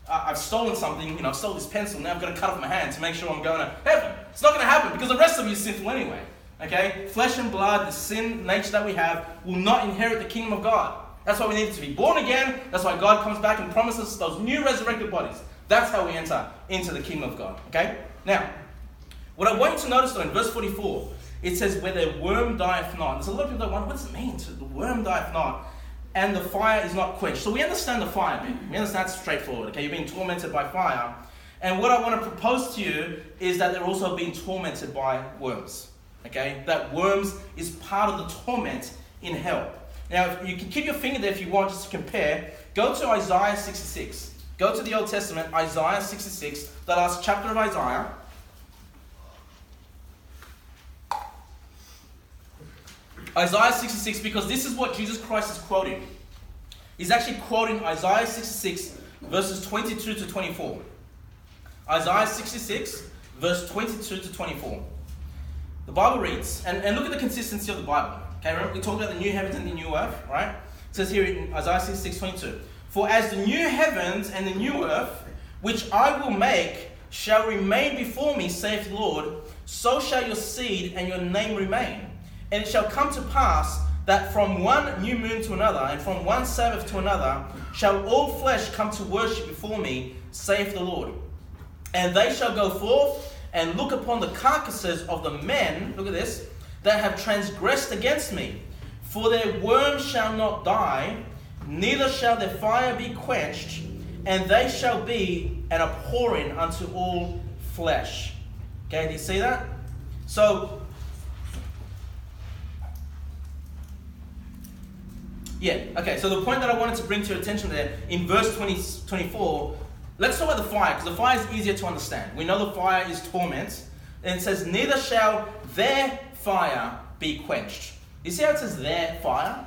uh, I've stolen something, you know, I've stolen this pencil, now I've got to cut off my hand to make sure I'm going to heaven. It's not going to happen because the rest of you is sinful anyway. Okay? Flesh and blood, the sin nature that we have, will not inherit the kingdom of God. That's why we need to be born again. That's why God comes back and promises those new resurrected bodies. That's how we enter into the kingdom of God. Okay? Now, what I want you to notice though, in verse forty-four, it says, where the worm dieth not. There's a lot of people that wonder, what does it mean to the worm dieth not and the fire is not quenched? So we understand the fire bit. We understand it's straightforward. Okay? You're being tormented by fire. And what I want to propose to you is that they're also being tormented by worms. Okay? That worms is part of the torment in hell. Now, if you can keep your finger there if you want, just to compare. Go to Isaiah sixty-six. Go to the Old Testament, Isaiah sixty-six, the last chapter of Isaiah. Isaiah sixty-six, because this is what Jesus Christ is quoting. He's actually quoting Isaiah sixty-six, verses twenty-two to twenty-four. Isaiah sixty-six, verse twenty-two to twenty-four. The Bible reads, and, and look at the consistency of the Bible. Okay, remember we talked about the new heavens and the new earth, right? It says here in Isaiah sixty-six, twenty-two. For as the new heavens and the new earth, which I will make, shall remain before me, saith the Lord, so shall your seed and your name remain. And it shall come to pass that from one new moon to another, and from one Sabbath to another, shall all flesh come to worship before me, saith the Lord. And they shall go forth and look upon the carcasses of the men, look at this, that have transgressed against me. For their worm shall not die, neither shall their fire be quenched, and they shall be an abhorring unto all flesh. Okay, do you see that? So, yeah, okay, so the point that I wanted to bring to your attention there, in verse twenty, twenty-four, let's talk about the fire, because the fire is easier to understand. We know the fire is torment, and it says, neither shall their fire be quenched. You see how it says their fire?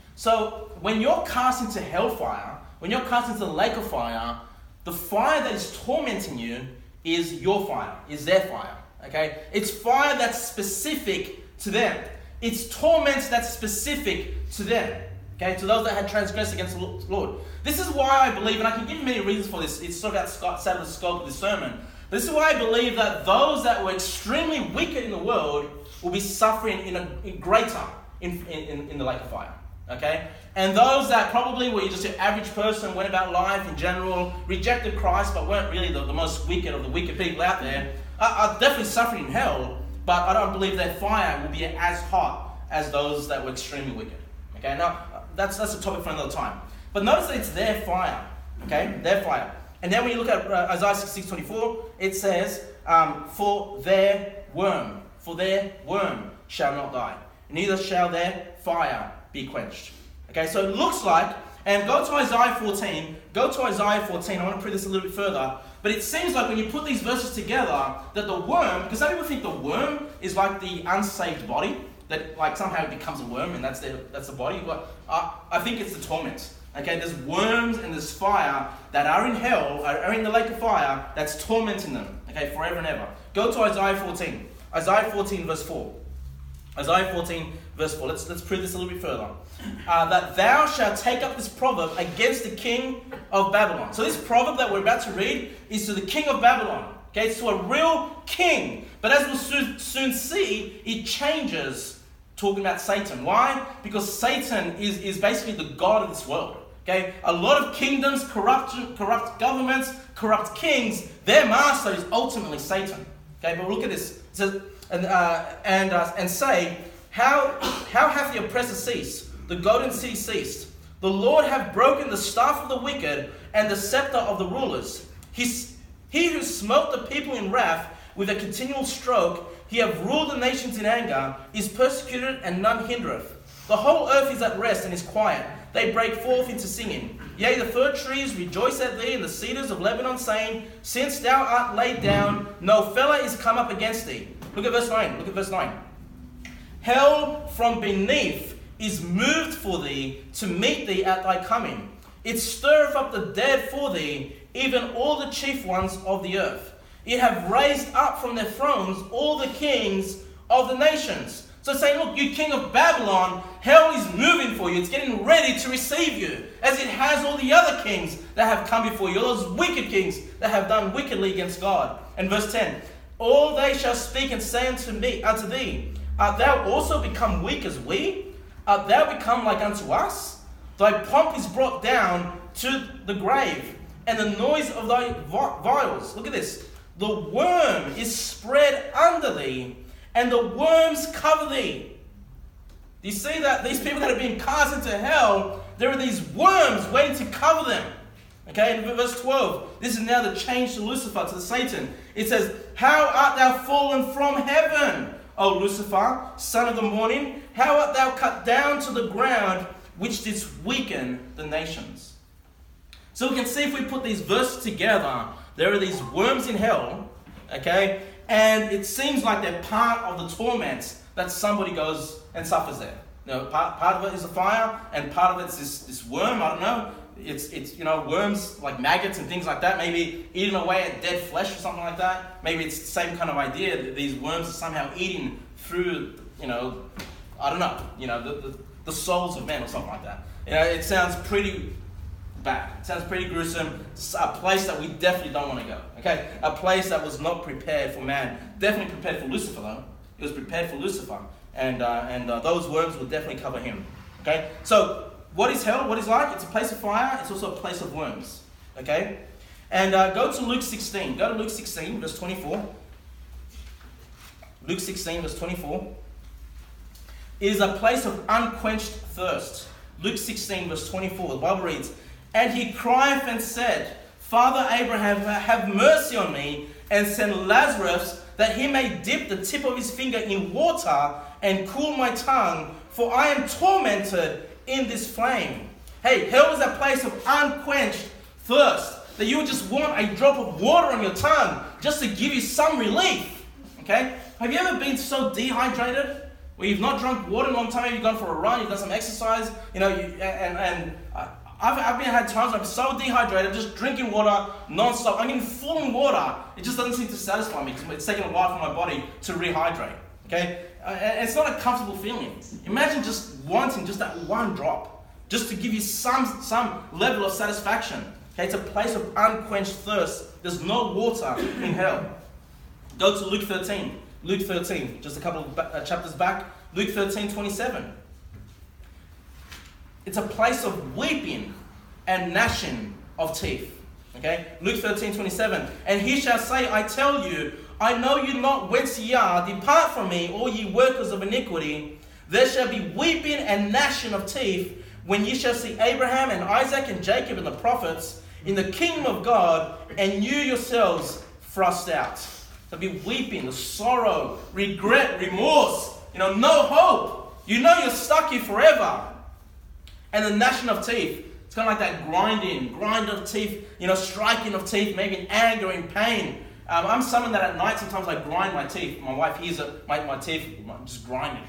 So, when you're cast into hellfire, when you're cast into the lake of fire, the fire that is tormenting you is your fire, is their fire, okay? It's fire that's specific to them. It's torment that's specific to them. Okay, to those that had transgressed against the Lord. This is why I believe, and I can give you many reasons for this, it's sort of outside of the scope of this sermon. This is why I believe that those that were extremely wicked in the world will be suffering in a in greater in, in, in the lake of fire. Okay? And those that probably were just an average person, went about life in general, rejected Christ, but weren't really the, the most wicked of the wicked people out there, are, are definitely suffering in hell, but I don't believe their fire will be as hot as those that were extremely wicked. Okay, now, that's that's a topic for another time. But notice that it's their fire. Okay, their fire. And then when you look at uh, Isaiah sixty-six, twenty-four, it says, um, for their worm, for their worm shall not die, neither shall their fire be quenched. Okay, so it looks like, and go to Isaiah fourteen, go to Isaiah fourteen, I want to prove this a little bit further, but it seems like when you put these verses together, that the worm, because some people think the worm is like the unsaved body, that like somehow it becomes a worm and that's their, that's the body, but uh, I think it's the torment. Okay, there's worms and there's fire that are in hell, are in the lake of fire, that's tormenting them, okay, forever and ever. Go to Isaiah fourteen. Isaiah fourteen, verse four. Isaiah fourteen, verse four. Let's, let's prove this a little bit further. Uh, that thou shalt take up this proverb against the king of Babylon. So this proverb that we're about to read is to the king of Babylon. Okay, it's to a real king. But as we'll soon, soon see, it changes talking about Satan. Why? Because Satan is, is basically the god of this world. Okay, a lot of kingdoms, corrupt, corrupt governments, corrupt kings, their master is ultimately Satan. Okay, but look at this. It says, and uh, and uh, and say, how how hath the oppressor ceased? The golden city ceased. The Lord hath broken the staff of the wicked and the scepter of the rulers. He's, he who smote the people in wrath with a continual stroke, he hath ruled the nations in anger, is persecuted and none hindereth. The whole earth is at rest and is quiet. They break forth into singing. Yea, the fir trees rejoice at thee, and the cedars of Lebanon, saying, since thou art laid down, no fellow is come up against thee. Look at verse nine. Look at verse nine. Hell from beneath is moved for thee to meet thee at thy coming. It stirreth up the dead for thee, even all the chief ones of the earth. It have raised up from their thrones all the kings of the nations. So it's saying, look, you king of Babylon, hell is moving for you. It's getting ready to receive you, as it has all the other kings that have come before you, all those wicked kings that have done wickedly against God. And verse ten, all they shall speak and say unto me, unto thee, art thou also become weak as we? Art thou become like unto us? Thy pomp is brought down to the grave, and the noise of thy vials. Look at this. The worm is spread under thee, and the worms cover thee. Do you see that? These people that are being cast into hell, there are these worms waiting to cover them. Okay, in verse twelve, this is now the change to Lucifer, to the Satan. It says, how art thou fallen from heaven, O Lucifer, son of the morning? How art thou cut down to the ground, which didst weaken the nations? So we can see, if we put these verses together, there are these worms in hell, okay? And it seems like they're part of the torments that somebody goes and suffers there. You know, part, part of it is the fire, and part of it's this, this worm, I don't know. It's, it's, you know, worms like maggots and things like that, maybe eating away at dead flesh or something like that. Maybe it's the same kind of idea, that these worms are somehow eating through, you know, I don't know, you know, the, the, the souls of men or something like that. You know, it sounds pretty bad. It sounds pretty gruesome. It's a place that we definitely don't want to go. Okay? A place that was not prepared for man. Definitely prepared for Lucifer, though. It was prepared for Lucifer. And uh, and uh, those worms will definitely cover him. Okay? So, what is hell? What is like? It's a place of fire. It's also a place of worms. Okay? And uh, go to Luke sixteen. Go to Luke sixteen, verse twenty-four. Luke sixteen, verse twenty-four. It is a place of unquenched thirst. Luke sixteen, verse twenty-four. The Bible reads, and he cried and said, Father Abraham, have mercy on me, and send Lazarus, that he may dip the tip of his finger in water and cool my tongue, for I am tormented in this flame. Hey, hell is a place of unquenched thirst, that you would just want a drop of water on your tongue just to give you some relief. Okay? Have you ever been so dehydrated where you've not drunk water in a long time? You've gone for a run, you've done some exercise, you know, you, and and uh, I've, I've been had times where I'm so dehydrated, just drinking water non-stop. I'm getting full in water. It just doesn't seem to satisfy me because it's taking a while for my body to rehydrate. Okay, uh, and it's not a comfortable feeling. Imagine just wanting just that one drop, just to give you some some level of satisfaction. Okay, it's a place of unquenched thirst. There's no water in hell. Go to Luke thirteen. Luke thirteen, just a couple of ba- uh, chapters back. Luke thirteen, twenty-seven. It's a place of weeping and gnashing of teeth. Okay? Luke thirteen, twenty-seven. And he shall say, I tell you, I know you not whence ye are. Depart from me, all ye workers of iniquity. There shall be weeping and gnashing of teeth when ye shall see Abraham and Isaac and Jacob and the prophets in the kingdom of God, and you yourselves thrust out. There'll be weeping, the sorrow, regret, remorse. You know, no hope. You know you're stuck here forever. And the gnashing of teeth. It's kind of like that grinding, grind of teeth, you know, striking of teeth, maybe in anger, in pain. Um, I'm someone that at night sometimes I grind my teeth. My wife hears it, my, my teeth, I'm just grinding.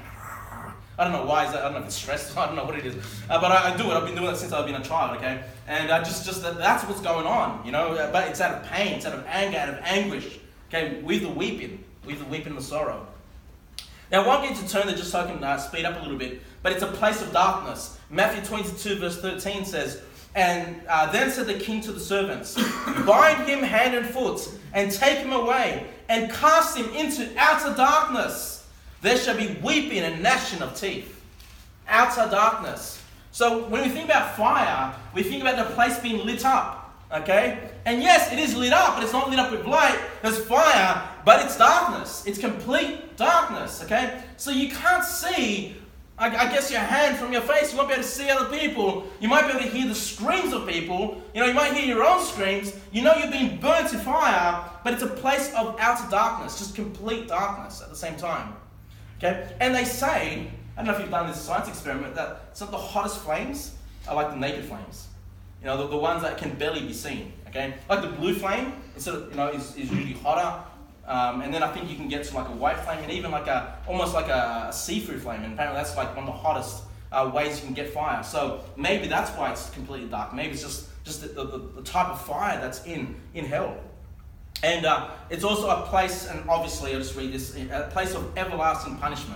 I don't know why, is that, I don't know if it's stress, I don't know what it is. Uh, but I, I do it, I've been doing it since I've been a child, okay? And uh, just, just that, that's what's going on, you know? But it's out of pain, it's out of anger, out of anguish, okay? With the weeping, with the weeping and the sorrow. Now, I want you to turn there just so I can uh, speed up a little bit. But it's a place of darkness. Matthew twenty-two, verse thirteen says, and uh, then said the king to the servants, bind him hand and foot, and take him away, and cast him into outer darkness. There shall be weeping and gnashing of teeth. Outer darkness. So when we think about fire, we think about the place being lit up. Okay? And yes, it is lit up, but it's not lit up with light. There's fire, but it's darkness. It's complete darkness. Okay? So you can't see, I, I guess, your hand from your face. You won't be able to see other people. You might be able to hear the screams of people. You know, you might hear your own screams. You know you're being burnt to fire, but it's a place of outer darkness, just complete darkness at the same time. Okay? And they say, I don't know if you've done this science experiment, that some of the hottest flames are like the naked flames. You know, the, the ones that can barely be seen. Okay? Like the blue flame, instead of, you know, is, is usually hotter. Um, and then I think you can get to like a white flame, and even like a, almost like a, a see-through flame. And apparently that's like one of the hottest uh, ways you can get fire. So maybe that's why it's completely dark. Maybe it's just, just the, the, the type of fire that's in, in hell. And uh, it's also a place, and obviously I'll just read this, a place of everlasting punishment.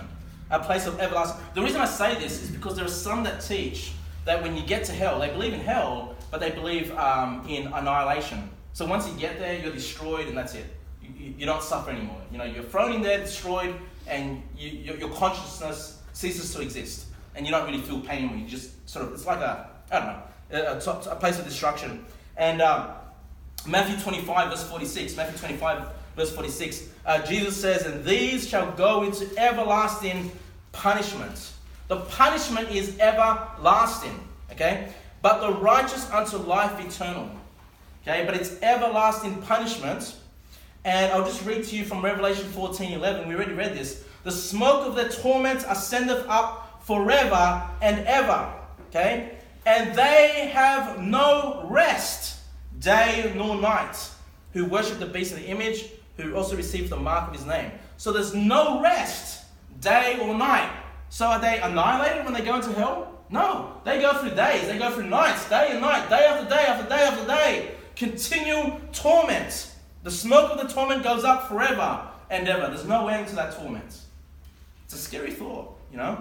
a place of everlasting. The reason I say this is because there are some that teach that when you get to hell, they believe in hell, but they believe um, in annihilation. So once you get there, you're destroyed and that's it. You, you, you don't suffer anymore. You know, you're thrown in there, destroyed, and you, your, your consciousness ceases to exist. And you don't really feel pain anymore. You just sort of, it's like a, I don't know, a, a place of destruction. And um, Matthew twenty-five, verse forty-six, Matthew twenty-five, verse forty-six, uh, Jesus says, and these shall go into everlasting punishment. The punishment is everlasting, okay? But the righteous unto life eternal, okay? But it's everlasting punishment. And I'll just read to you from Revelation fourteen eleven. We already read this. The smoke of their torment ascendeth up forever and ever, okay? And they have no rest, day nor night, who worship the beast of the image, who also receive the mark of his name. So there's no rest, day or night. So are they annihilated when they go into hell? No. They go through days, they go through nights, day and night, day after day after day after day. Continual torment. The smoke of the torment goes up forever and ever. There's no end to that torment. It's a scary thought, you know?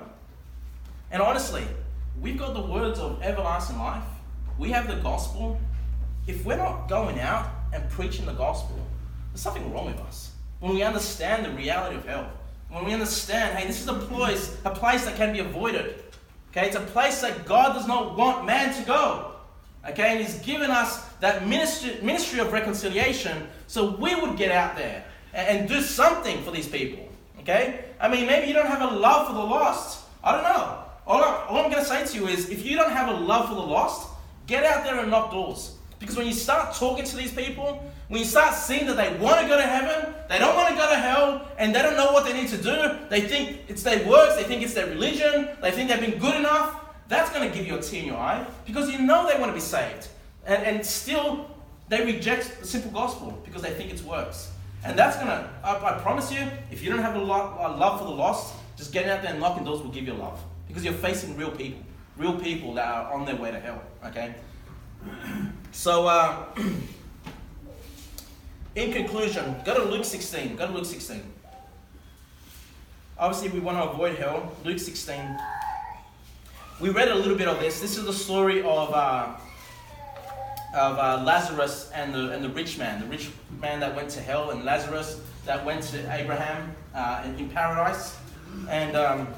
And honestly, we've got the words of everlasting life. We have the gospel. If we're not going out and preaching the gospel, there's something wrong with us. When we understand the reality of hell, when we understand, hey, this is a place, a place that can be avoided. Okay, it's a place that God does not want man to go. Okay, and He's given us that ministry, ministry of reconciliation so we would get out there and, and do something for these people. Okay, I mean, maybe you don't have a love for the lost. I don't know. All, I, all I'm going to say to you is, if you don't have a love for the lost, get out there and knock doors. Because when you start talking to these people, when you start seeing that they want to go to heaven, they don't want to go to hell, and they don't know what they need to do, they think it's their works, they think it's their religion, they think they've been good enough, that's going to give you a tear in your eye, because you know they want to be saved. And, and still, they reject the simple gospel because they think it's works. And that's going to, I, I promise you, if you don't have a, lot, a love for the lost, just getting out there and knocking doors will give you love. Because you're facing real people. Real people that are on their way to hell. Okay? So, uh, in conclusion, go to Luke sixteen. Go to Luke sixteen. Obviously, we want to avoid hell. Luke sixteen. We read a little bit of this. This is the story of uh, of uh, Lazarus and the and the rich man. The rich man that went to hell, and Lazarus that went to Abraham uh, in, in paradise. And um,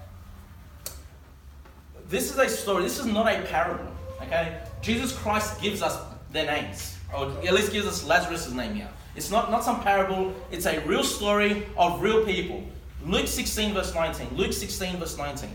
this is a story. This is not a parable. Okay, Jesus Christ gives us their names, or at least gives us Lazarus' name here. It's not, not some parable. It's a real story of real people. Luke sixteen verse nineteen. Luke sixteen verse nineteen.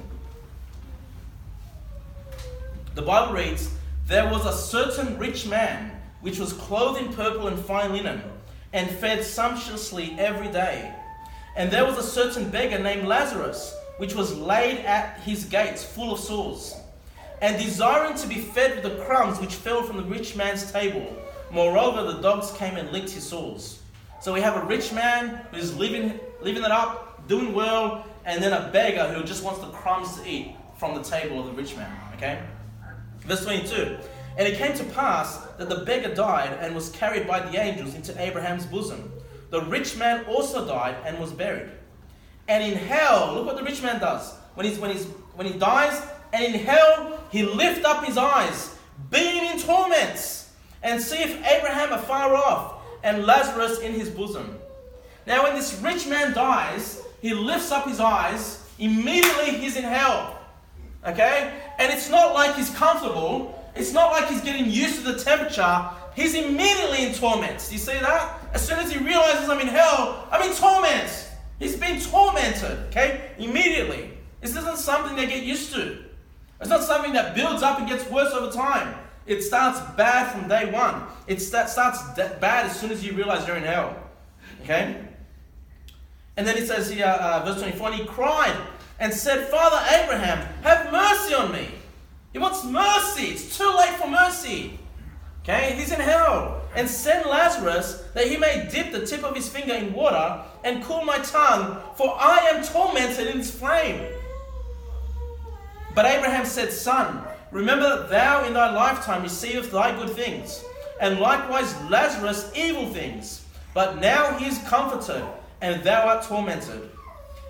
The Bible reads, there was a certain rich man which was clothed in purple and fine linen, and fed sumptuously every day. And there was a certain beggar named Lazarus, which was laid at his gates, full of sores, and desiring to be fed with the crumbs which fell from the rich man's table. Moreover, the dogs came and licked his sores. So we have a rich man who's living, living it up, doing well, and then a beggar who just wants the crumbs to eat from the table of the rich man. Okay? Verse twenty-two. And it came to pass that the beggar died and was carried by the angels into Abraham's bosom. The rich man also died and was buried. And in hell, look what the rich man does. When he's when he's when he dies, and in hell he lift up his eyes, being in torments, and seeth Abraham afar off, and Lazarus in his bosom. Now when this rich man dies, he lifts up his eyes, immediately he's in hell. Okay? And it's not like he's comfortable. It's not like he's getting used to the temperature. He's immediately in torments. Do you see that? As soon as he realizes I'm in hell, I'm in torment. He's been tormented. Okay? Immediately. This isn't something they get used to. It's not something that builds up and gets worse over time. It starts bad from day one. It starts bad as soon as you realize you're in hell. Okay? And then it says here, uh, verse twenty-four, and he cried and said, Father Abraham, have mercy on me. He wants mercy. It's too late for mercy. Okay? He's in hell. And send Lazarus that he may dip the tip of his finger in water and cool my tongue, for I am tormented in this flame. But Abraham said, Son, remember that thou in thy lifetime receivest thy good things, and likewise Lazarus evil things. But now he is comforted, and thou art tormented.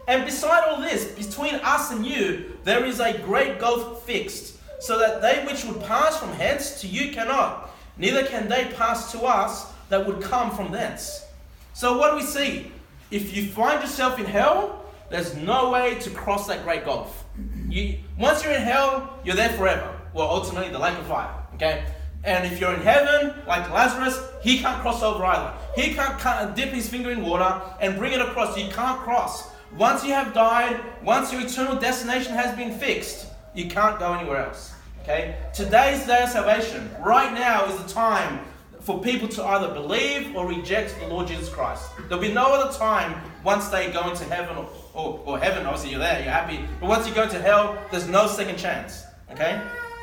And beside all this, between us and you, there is a great gulf fixed, so that they which would pass from hence to you cannot, neither can they pass to us that would come from thence. So what do we see? If you find yourself in hell, there's no way to cross that great gulf. You, once you're in hell, you're there forever. Well, ultimately, the lake of fire. Okay? And if you're in heaven, like Lazarus, he can't cross over either. He can't, can't dip his finger in water and bring it across. You can't cross. Once you have died, once your eternal destination has been fixed, you can't go anywhere else. Okay? Today's day of salvation, right now, is the time for people to either believe or reject the Lord Jesus Christ. There'll be no other time once they go into heaven, or, or, or heaven, obviously you're there, you're happy. But once you go to hell, there's no second chance. Okay?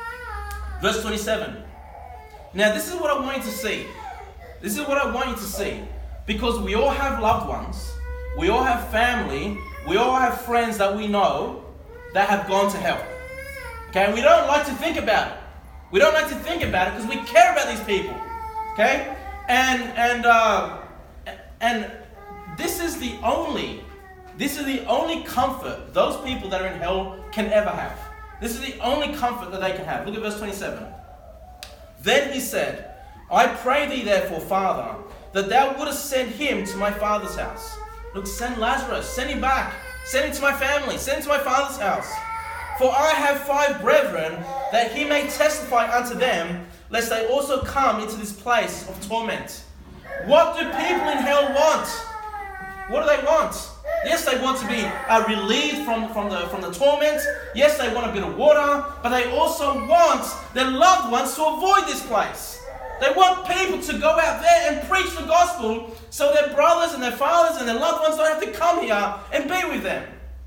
Verse twenty-seven. Now this is what I want you to see. This is what I want you to see. Because we all have loved ones. We all have family. We all have friends that we know that have gone to hell. Okay? And we don't like to think about it. We don't like to think about it because we care about these people. Okay? And and uh, and this is the only this is the only comfort those people that are in hell can ever have. This is the only comfort that they can have. Look at verse twenty-seven. Then he said, I pray thee therefore, Father, that thou wouldest send him to my father's house. Look, send Lazarus, send him back, send him to my family, send him to my father's house. For I have five brethren, that he may testify unto them, lest they also come into this place of torment. What do people in hell want? What do they want? Yes, they want to be uh, relieved from, from, the, from the torment. Yes, they want a bit of water. But they also want their loved ones to avoid this place. They want people to go out there and preach the gospel so their brothers and their fathers and their loved ones don't have to come here and be with them.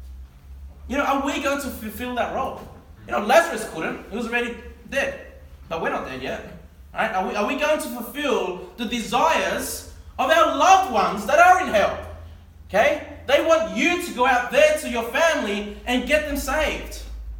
You know, are we going to fulfill that role? You know, Lazarus couldn't. He was already dead. But we're not dead yet. Right? Are we, are we going to fulfill the desires of our loved ones that are in hell? Okay? They want you to go out there to your family and get them saved.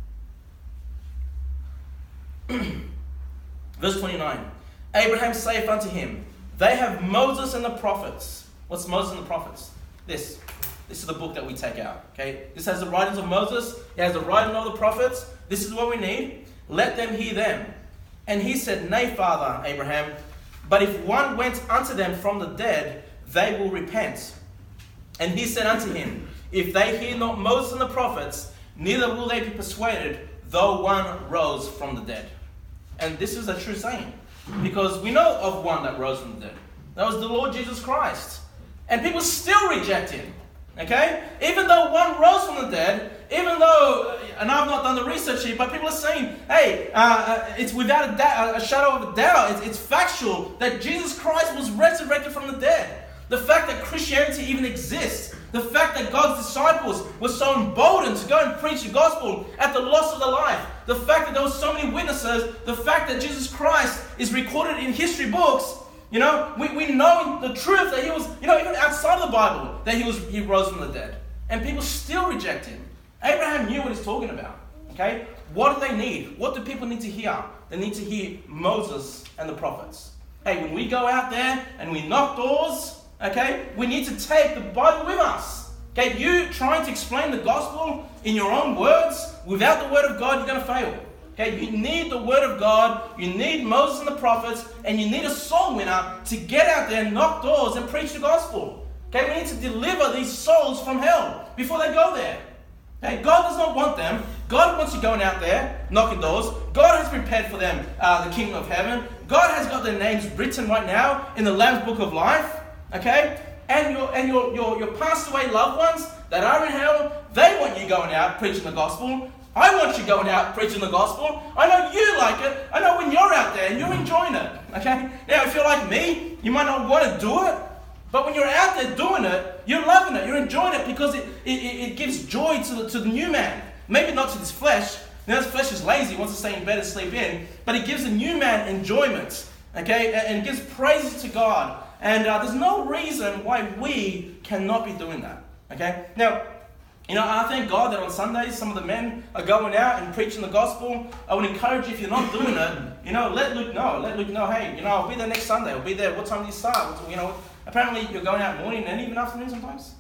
Verse twenty-nine. Abraham saith unto him, they have Moses and the prophets. What's Moses and the prophets? This. This is the book that we take out. Okay? This has the writings of Moses. It has the writing of the prophets. This is what we need. Let them hear them. And he said, Nay, Father Abraham, but if one went unto them from the dead, they will repent. And he said unto him, If they hear not Moses and the prophets, neither will they be persuaded, though one rose from the dead. And this is a true saying, because we know of one that rose from the dead. That was the Lord Jesus Christ. And people still reject him. Okay? Even though one rose from the dead, even though, and I've not done the research here, but people are saying, hey, uh, it's without a, da- a shadow of a doubt, it's, it's factual that Jesus Christ was resurrected from the dead. The fact that Christianity even exists, the fact that God's disciples were so emboldened to go and preach the gospel at the loss of their life, the fact that there were so many witnesses, the fact that Jesus Christ is recorded in history books. You know, we, we know the truth that he was, you know, even outside of the Bible, that he was he rose from the dead. And people still reject him. Abraham knew what he's talking about. Okay? What do they need? What do people need to hear? They need to hear Moses and the prophets. Hey, when we go out there and we knock doors, okay, we need to take the Bible with us. Okay, you trying to explain the gospel in your own words, without the word of God, you're going to fail. Okay, you need the word of God, you need Moses and the prophets, and you need a soul winner to get out there and knock doors and preach the gospel. Okay, we need to deliver these souls from hell before they go there. Okay, God does not want them. God wants you going out there, knocking doors. God has prepared for them uh, the kingdom of heaven. God has got their names written right now in the Lamb's book of life. Okay, and your and your your your passed away loved ones that are in hell, they want you going out preaching the gospel. I want you going out preaching the gospel. I know you like it. I know when you're out there and you're enjoying it. Okay? Now, if you're like me, you might not want to do it. But when you're out there doing it, you're loving it. You're enjoying it because it, it, it gives joy to the, to the new man. Maybe not to this flesh. Now, this flesh is lazy, wants to stay in bed and sleep in. But it gives the new man enjoyment. Okay? And, and gives praises to God. And uh, there's no reason why we cannot be doing that. Okay? Now, you know, I thank God that on Sundays, some of the men are going out and preaching the gospel. I would encourage you, if you're not doing it, you know, let Luke know. Let Luke know, hey, you know, I'll be there next Sunday. I'll be there. What time do you start? You know, apparently you're going out morning and even afternoon sometimes.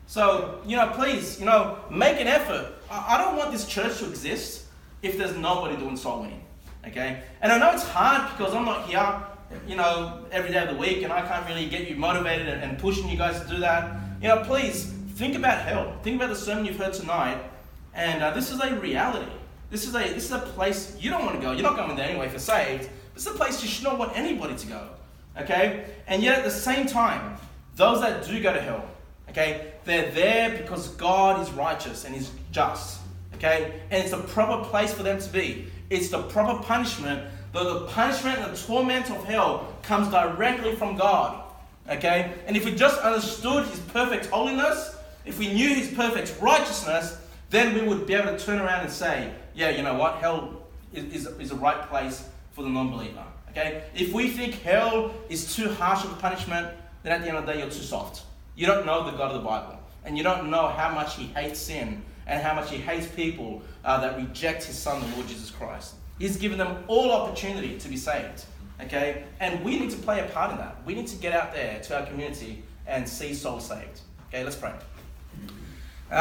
So, you know, please, you know, make an effort. I, I don't want this church to exist if there's nobody doing soul winning, okay? And I know it's hard because I'm not here, you know, every day of the week, and I can't really get you motivated and, and pushing you guys to do that. You know, please, think about hell. Think about the sermon you've heard tonight, and uh, this is a reality. This is a this is a place you don't want to go. You're not going there anyway if you're saved. This is a place you should not want anybody to go, okay? And yet at the same time, those that do go to hell, okay, they're there because God is righteous and is just, okay? And it's the proper place for them to be. It's the proper punishment, though the punishment and the torment of hell comes directly from God, okay? And if we just understood his perfect holiness, if we knew his perfect righteousness, then we would be able to turn around and say, yeah, you know what, hell is, is, is a right place for the non-believer, okay? If we think hell is too harsh of a punishment, then at the end of the day, you're too soft. You don't know the God of the Bible, and you don't know how much he hates sin and how much he hates people uh, that reject his son, the Lord Jesus Christ. He's given them all opportunity to be saved, okay? And we need to play a part in that. We need to get out there to our community and see souls saved. Okay, let's pray.